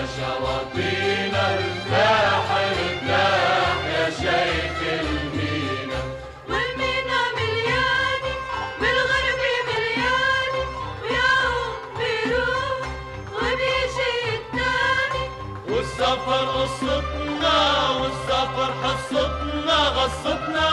شواطينا ارتاح ارتاح يا شيخ المينا. والمينا ملياني والغرب ملياني وياهم بيروح وبيجي التاني. والسفر قصتنا والسفر حصتنا غصتنا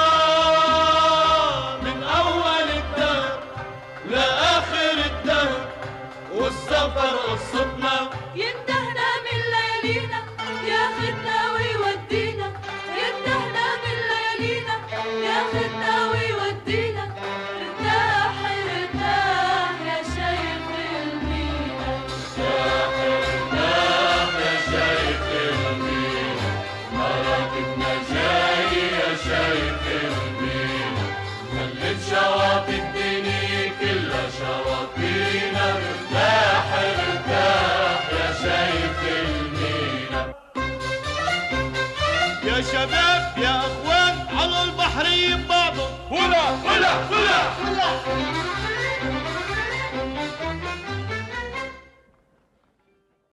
من أول الدهر لآخر الدهر. والسفر قصتنا يندهنا من ليالينا ياخدنا ويودينا. يندهنا من ليالينا ياخدنا ويودينا. ارتاح ارتاح يا شيخ المينا. ارتاح ارتاح يا شيخ المينا. مراتبنا جاي يا شيخ المينا. خلت شواطئ الدنيا كلها شواطئنا. ارتاح ارتاح يا شيخ المينا. يا شباب يا اخوان على البحر بعضهم. هلا هلا هلا